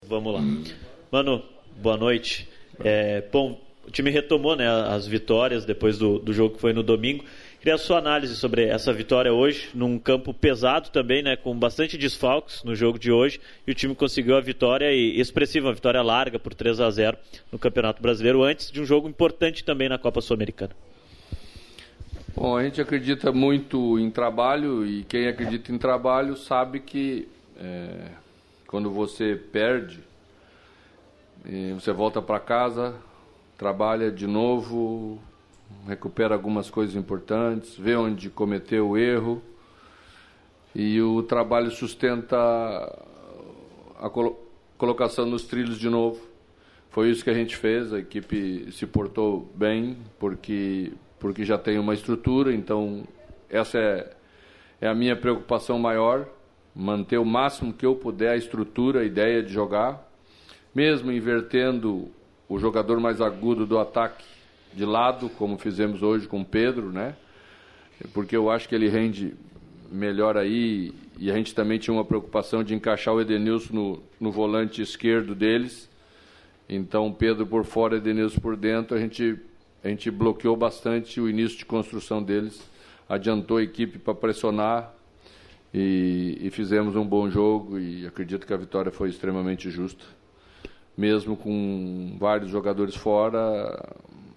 Vamos lá. Mano, boa noite. Bom, o time retomou, né, as vitórias depois do jogo que foi no domingo. Queria a sua análise sobre essa vitória hoje, num campo pesado também, né, com bastante desfalques no jogo de hoje, e o time conseguiu a vitória expressiva, uma vitória larga por 3-0 no Campeonato Brasileiro, antes de um jogo importante também na Copa Sul-Americana. Bom, a gente acredita muito em trabalho, e quem acredita em trabalho sabe que quando você perde, você volta para casa, trabalha de novo, recupera algumas coisas importantes, vê onde cometeu o erro, e o trabalho sustenta a colocação nos trilhos de novo. Foi isso que a gente fez, a equipe se portou bem, porque já tem uma estrutura, então essa é a minha preocupação maior, manter o máximo que eu puder a estrutura, a ideia de jogar, mesmo invertendo o jogador mais agudo do ataque de lado, como fizemos hoje com o Pedro, né? Porque eu acho que ele rende melhor aí, e a gente também tinha uma preocupação de encaixar o Edenilson no volante esquerdo deles. Então, Pedro por fora, Edenilson por dentro, a gente bloqueou bastante o início de construção deles, adiantou a equipe para pressionar e fizemos um bom jogo, e acredito que a vitória foi extremamente justa. Mesmo com vários jogadores fora,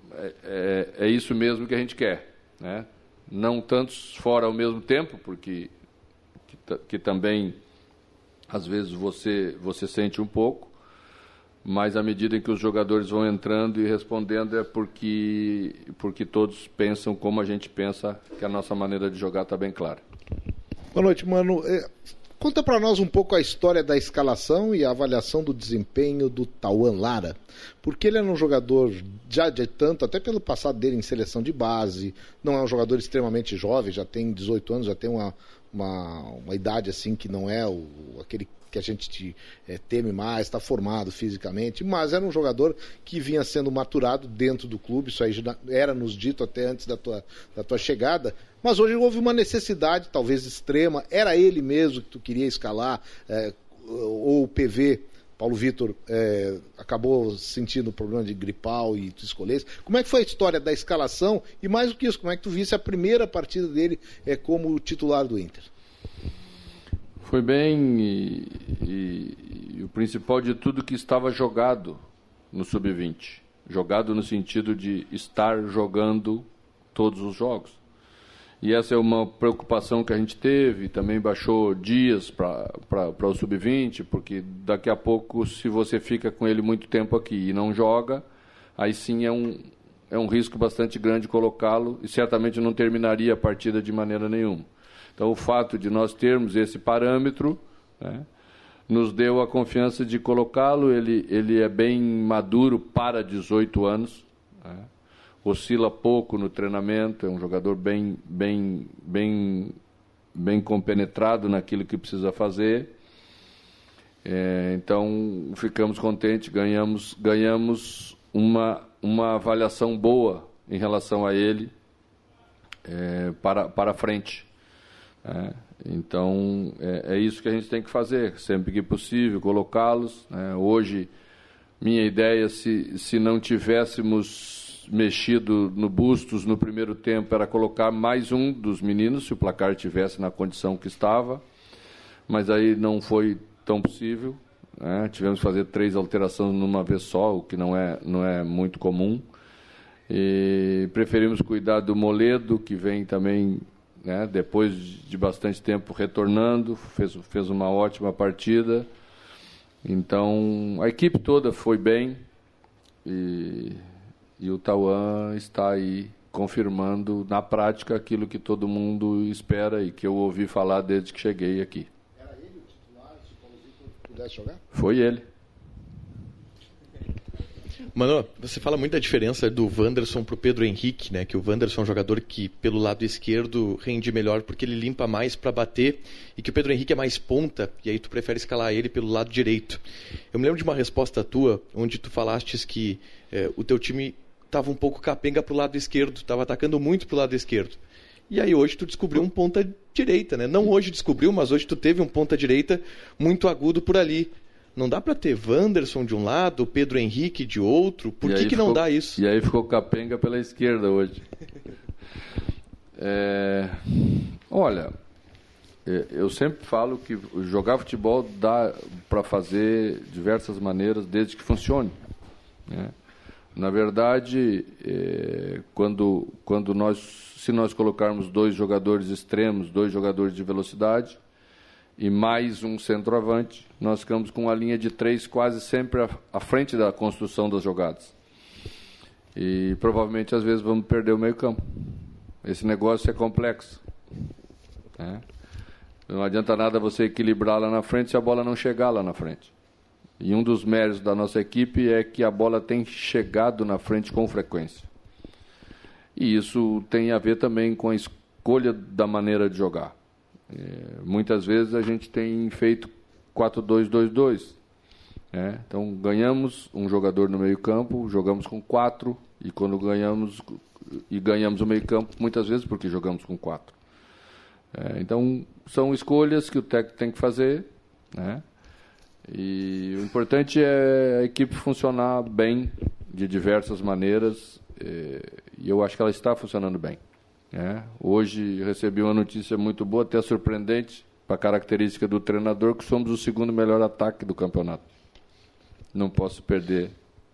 é isso mesmo que a gente quer, né? Não tantos fora ao mesmo tempo, porque que também às vezes você sente um pouco, mas à medida em que os jogadores vão entrando e respondendo, é porque todos pensam como a gente pensa, que a nossa maneira de jogar está bem clara. Boa noite, Mano. Conta para nós um pouco a história da escalação e a avaliação do desempenho do Tauan Lara, porque ele é um jogador já de tanto, até pelo passado dele em seleção de base, não é um jogador extremamente jovem, já tem 18 anos, já tem uma idade assim que não é aquele que a gente teme mais, está formado fisicamente, mas era um jogador que vinha sendo maturado dentro do clube, isso aí já era nos dito até antes da tua chegada, mas hoje houve uma necessidade, talvez extrema, era ele mesmo que tu queria escalar, ou o PV, Paulo Vitor, acabou sentindo problema de gripal e tu escolhesse. Como é que foi a história da escalação e mais do que isso, como é que tu visse a primeira partida dele como titular do Inter? Foi bem, e o principal de tudo que estava jogado no Sub-20. Jogado no sentido de estar jogando todos os jogos. E essa é uma preocupação que a gente teve, também baixou dias para o Sub-20, porque daqui a pouco, se você fica com ele muito tempo aqui e não joga, aí sim é um risco bastante grande colocá-lo, e certamente não terminaria a partida de maneira nenhuma. Então, o fato de nós termos esse parâmetro, né, nos deu a confiança de colocá-lo. Ele é bem maduro para 18 anos, né, oscila pouco no treinamento, é um jogador bem compenetrado naquilo que precisa fazer. Então, ficamos contentes, ganhamos uma avaliação boa em relação a ele para frente. Então, é isso que a gente tem que fazer, sempre que possível, colocá-los. Hoje, minha ideia, se não tivéssemos mexido no Bustos no primeiro tempo, era colocar mais um dos meninos, se o placar estivesse na condição que estava, mas aí não foi tão possível. Tivemos que fazer 3 alterações numa vez só, o que não é muito comum. E preferimos cuidar do Moledo, que vem também, depois de bastante tempo retornando, fez uma ótima partida. Então, a equipe toda foi bem, e o Tauan está aí confirmando na prática aquilo que todo mundo espera e que eu ouvi falar desde que cheguei aqui. Era ele o titular, se o Paulo Vitor pudesse jogar? Foi ele. Mano, você fala muito da diferença do Wanderson pro Pedro Henrique, né? Que o Wanderson é um jogador que pelo lado esquerdo rende melhor porque ele limpa mais para bater, e que o Pedro Henrique é mais ponta, e aí tu prefere escalar ele pelo lado direito. Eu me lembro de uma resposta tua, onde tu falastes que o teu time estava um pouco capenga pro lado esquerdo, estava atacando muito pro lado esquerdo. E aí hoje tu descobriu um ponta direita, né? Não hoje descobriu, mas hoje tu teve um ponta direita muito agudo por ali. Não dá para ter Wanderson de um lado, Pedro Henrique de outro. Por que não dá isso? E aí ficou capenga pela esquerda hoje. Olha, eu sempre falo que jogar futebol dá para fazer diversas maneiras, desde que funcione, né? Na verdade, se nós colocarmos 2 jogadores extremos, 2 jogadores de velocidade e mais um centroavante, nós ficamos com uma linha de 3 quase sempre à frente da construção das jogadas. E provavelmente, às vezes, vamos perder o meio-campo. Esse negócio é complexo, né? Não adianta nada você equilibrar lá na frente se a bola não chegar lá na frente. E um dos méritos da nossa equipe é que a bola tem chegado na frente com frequência. E isso tem a ver também com a escolha da maneira de jogar. Muitas vezes a gente tem feito 4-2-2-2. Né? Então, ganhamos um jogador no meio-campo, jogamos com 4, e quando ganhamos o meio-campo, muitas vezes porque jogamos com 4. Então, são escolhas que o técnico tem que fazer, né? E o importante é a equipe funcionar bem de diversas maneiras, e eu acho que ela está funcionando bem, né? Hoje recebi uma notícia muito boa, até surpreendente, para a característica do treinador, que somos o 2º melhor ataque do campeonato. Não posso perder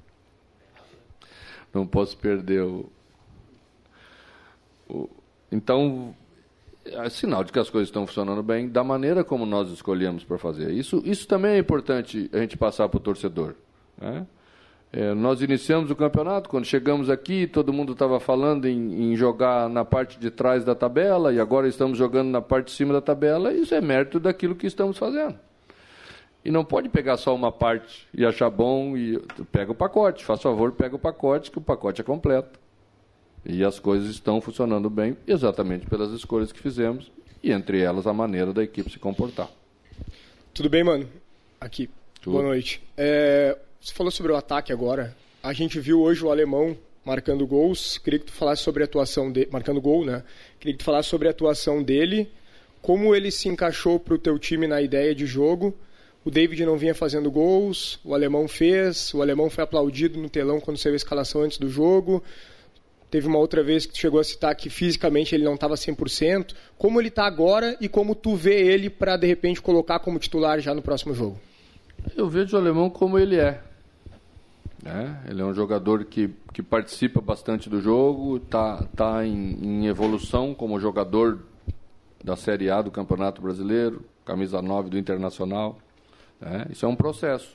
Então, é sinal de que as coisas estão funcionando bem da maneira como nós escolhemos para fazer. Isso também é importante a gente passar para o torcedor, né? Nós iniciamos o campeonato, quando chegamos aqui, todo mundo estava falando em jogar na parte de trás da tabela, e agora estamos jogando na parte de cima da tabela. Isso é mérito daquilo que estamos fazendo. E não pode pegar só uma parte e achar bom, e pega o pacote, faz favor, pega o pacote, que o pacote é completo. E as coisas estão funcionando bem exatamente pelas escolhas que fizemos, e entre elas a maneira da equipe se comportar. Tudo bem, mano? Aqui. Tudo. Boa noite. Você falou sobre o ataque agora. A gente viu hoje o alemão marcando gols. Queria que tu falasse sobre a atuação dele, marcando gol, né? Queria que tu falasse sobre a atuação dele, como ele se encaixou para o teu time na ideia de jogo. O David não vinha fazendo gols, o alemão fez, o alemão foi aplaudido no telão quando saiu a escalação antes do jogo. Teve uma outra vez que tu chegou a citar que fisicamente ele não estava 100%. Como ele está agora e como tu vê ele para, de repente, colocar como titular já no próximo jogo? Eu vejo o alemão como ele é. Ele é um jogador que participa bastante do jogo, está em evolução como jogador da Série A do Campeonato Brasileiro, camisa 9 do Internacional. Isso é um processo.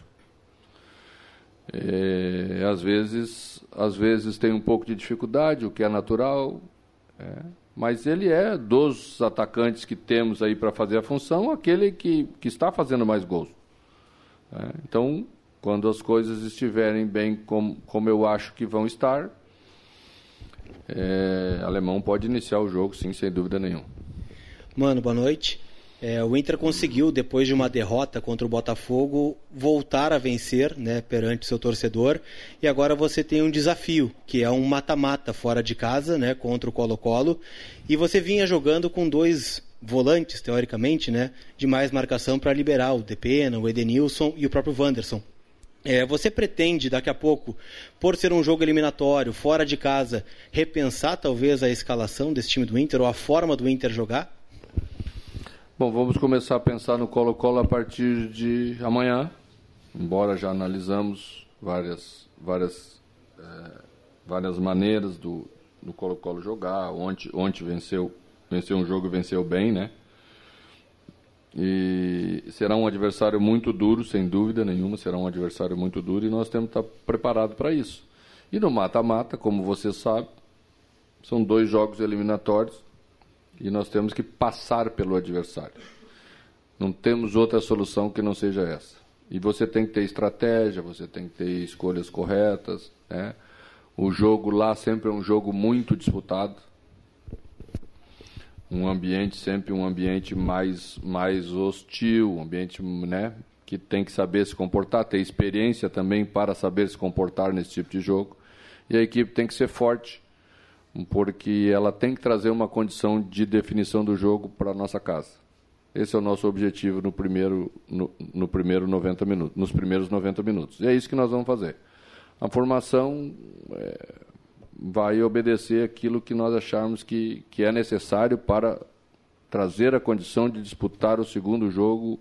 Às vezes tem um pouco de dificuldade, o que é natural, mas ele é, dos atacantes que temos aí para fazer a função, aquele que está fazendo mais gols. Então, quando as coisas estiverem bem como eu acho que vão estar, alemão pode iniciar o jogo, sim, sem dúvida nenhuma. Mano, boa noite. O Inter conseguiu, depois de uma derrota contra o Botafogo, voltar a vencer, né, perante seu torcedor. E agora você tem um desafio, que é um mata-mata fora de casa, né, contra o Colo-Colo. E você vinha jogando com 2 volantes, teoricamente, né, de mais marcação para liberar o Depena, o Edenilson e o próprio Wanderson. Você pretende, daqui a pouco, por ser um jogo eliminatório, fora de casa, repensar talvez a escalação desse time do Inter ou a forma do Inter jogar? Bom, vamos começar a pensar no Colo-Colo a partir de amanhã, embora já analisamos várias maneiras do Colo-Colo jogar. Ontem venceu um jogo e venceu bem, né? E será um adversário muito duro, sem dúvida nenhuma, será um adversário muito duro, e nós temos que estar preparados para isso. E no mata-mata, como você sabe, são 2 jogos eliminatórios, e nós temos que passar pelo adversário. Não temos outra solução que não seja essa. E você tem que ter estratégia, você tem que ter escolhas corretas, né? O jogo lá sempre é um jogo muito disputado. Sempre um ambiente mais hostil, um ambiente, né, que tem que saber se comportar, ter experiência também para saber se comportar nesse tipo de jogo. E a equipe tem que ser forte, porque ela tem que trazer uma condição de definição do jogo para a nossa casa. Esse é o nosso objetivo nos primeiros 90 minutos. E é isso que nós vamos fazer. A formação vai obedecer aquilo que nós acharmos que é necessário para trazer a condição de disputar o segundo jogo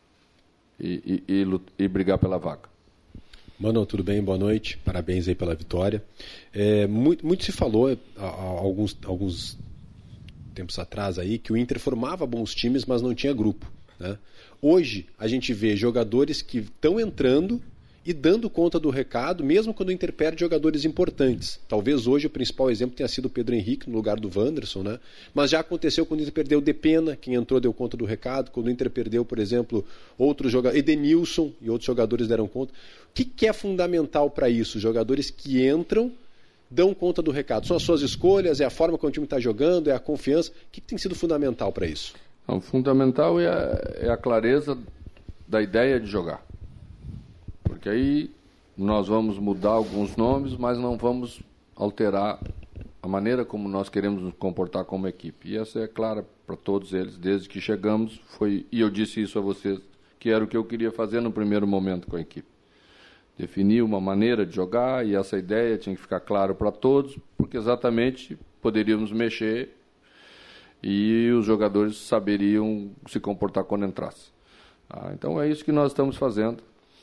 e brigar pela vaga. Mano, tudo bem? Boa noite. Parabéns aí pela vitória. Muito se falou há alguns tempos atrás aí que o Inter formava bons times, mas não tinha grupo, né? Hoje a gente vê jogadores que estão entrando e dando conta do recado, mesmo quando o Inter perde jogadores importantes. Talvez hoje o principal exemplo tenha sido o Pedro Henrique no lugar do Wanderson, né? Mas já aconteceu quando o Inter perdeu o Depena, quem entrou deu conta do recado. Quando o Inter perdeu, por exemplo, outros jogadores, Edenilson e outros jogadores deram conta. O que é fundamental para isso? Jogadores que entram, dão conta do recado. São as suas escolhas, é a forma como o time está jogando, é a confiança. O que tem sido fundamental para isso? O fundamental é a clareza da ideia de jogar. Porque aí nós vamos mudar alguns nomes, mas não vamos alterar a maneira como nós queremos nos comportar como equipe. E essa é clara para todos eles, desde que chegamos. E eu disse isso a vocês, que era o que eu queria fazer no primeiro momento com a equipe. Definir uma maneira de jogar, e essa ideia tinha que ficar claro para todos, porque exatamente poderíamos mexer e os jogadores saberiam se comportar quando entrasse. Então é isso que nós estamos fazendo.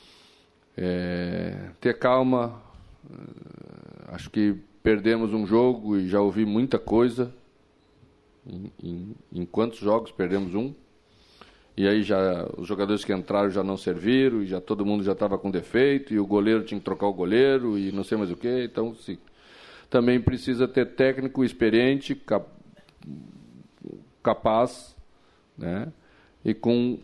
Ter calma. Acho que perdemos um jogo e já ouvi muita coisa. Em quantos jogos perdemos um? E aí já os jogadores que entraram já não serviram, e já todo mundo já estava com defeito, e o goleiro tinha que trocar o goleiro, e não sei mais o quê. Então, sim, também precisa ter técnico experiente, capaz, né? E com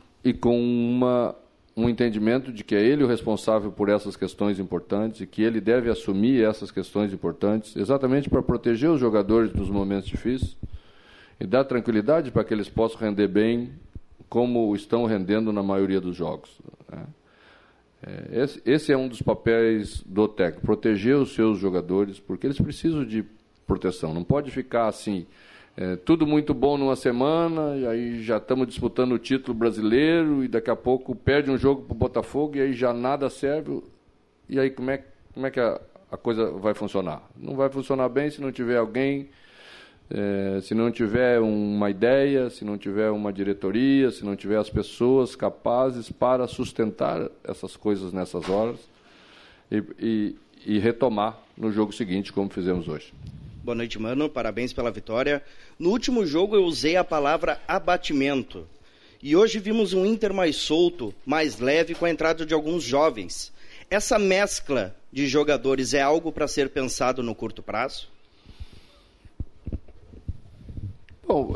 um entendimento de que é ele o responsável por essas questões importantes e que ele deve assumir essas questões importantes, exatamente para proteger os jogadores nos momentos difíceis e dar tranquilidade para que eles possam render bem como estão rendendo na maioria dos jogos, né? Esse é um dos papéis do técnico, proteger os seus jogadores, porque eles precisam de proteção. Não pode ficar assim, tudo muito bom numa semana, e aí já estamos disputando o título brasileiro, e daqui a pouco perde um jogo para o Botafogo, e aí já nada serve. E aí como é que a coisa vai funcionar? Não vai funcionar bem se não tiver alguém, se não tiver uma ideia, se não tiver uma diretoria, se não tiver as pessoas capazes para sustentar essas coisas nessas horas e retomar no jogo seguinte, como fizemos hoje. Boa noite, Mano. Parabéns pela vitória. No último jogo eu usei a palavra abatimento. E hoje vimos um Inter mais solto, mais leve, com a entrada de alguns jovens. Essa mescla de jogadores é algo para ser pensado no curto prazo? Bom,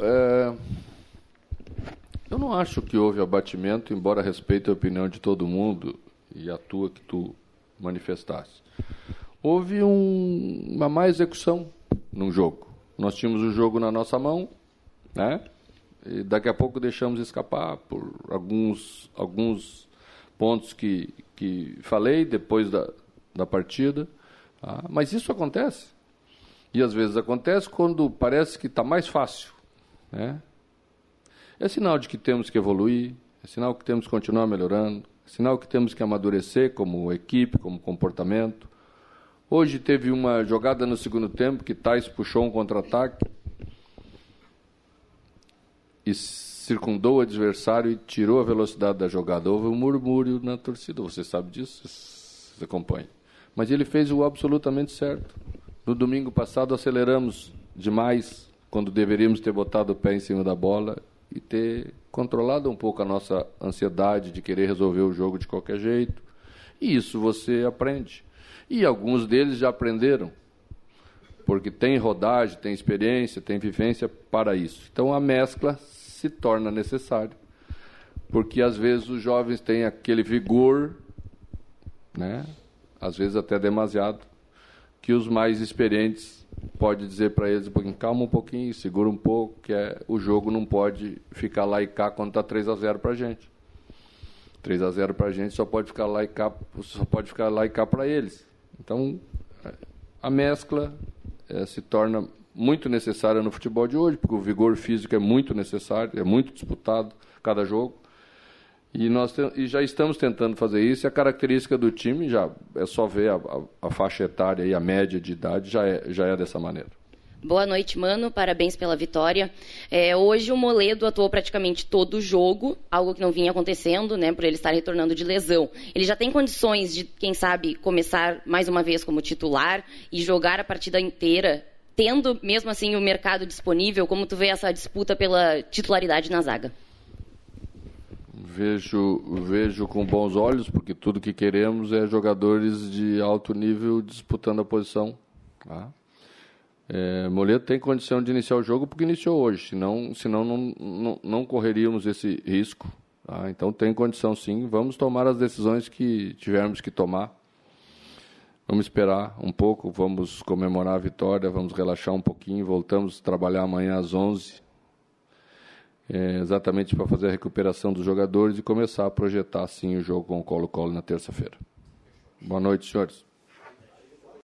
eu não acho que houve abatimento, embora respeite a opinião de todo mundo e a tua que tu manifestaste. Houve uma má execução num jogo. Nós tínhamos o jogo na nossa mão, né? E daqui a pouco deixamos escapar por alguns pontos que falei depois da partida. Mas isso acontece. E às vezes acontece quando parece que está mais fácil, né? É sinal de que temos que evoluir, é sinal que temos que continuar melhorando, é sinal que temos que amadurecer como equipe, como comportamento. Hoje teve uma jogada no segundo tempo que Tais puxou um contra-ataque e circundou o adversário e tirou a velocidade da jogada. Houve um murmúrio na torcida, você sabe disso, você acompanha. Mas ele fez o absolutamente certo. No domingo passado aceleramos demais, quando deveríamos ter botado o pé em cima da bola e ter controlado um pouco a nossa ansiedade de querer resolver o jogo de qualquer jeito. E isso você aprende. E alguns deles já aprenderam, porque tem rodagem, tem experiência, tem vivência para isso. Então a mescla se torna necessária, porque às vezes os jovens têm aquele vigor, né? Às vezes até demasiado, que os mais experientes podem dizer para eles, calma um pouquinho, segura um pouco, que o jogo não pode ficar lá e cá quando está 3-0 para a gente. 3-0 para a gente só pode ficar lá e cá para eles. Então, a mescla se torna muito necessária no futebol de hoje, porque o vigor físico é muito necessário, é muito disputado cada jogo. E nós já estamos tentando fazer isso, e a característica do time, já é só ver a faixa etária e a média de idade, já é dessa maneira. Boa noite, Mano. Parabéns pela vitória. Hoje o Moledo atuou praticamente todo o jogo, algo que não vinha acontecendo, né, por ele estar retornando de lesão. Ele já tem condições de, quem sabe, começar mais uma vez como titular e jogar a partida inteira, tendo mesmo assim o mercado disponível. Como tu vê essa disputa pela titularidade na zaga? Vejo com bons olhos, porque tudo que queremos é jogadores de alto nível disputando a posição. Tá? Moledo tem condição de iniciar o jogo porque iniciou hoje, senão não correríamos esse risco. Tá? Então tem condição sim, vamos tomar as decisões que tivermos que tomar. Vamos esperar um pouco, vamos comemorar a vitória, vamos relaxar um pouquinho, voltamos a trabalhar amanhã às 11h. Exatamente para fazer a recuperação dos jogadores e começar a projetar, sim, o jogo com o Colo-Colo na terça-feira. Boa noite, senhores.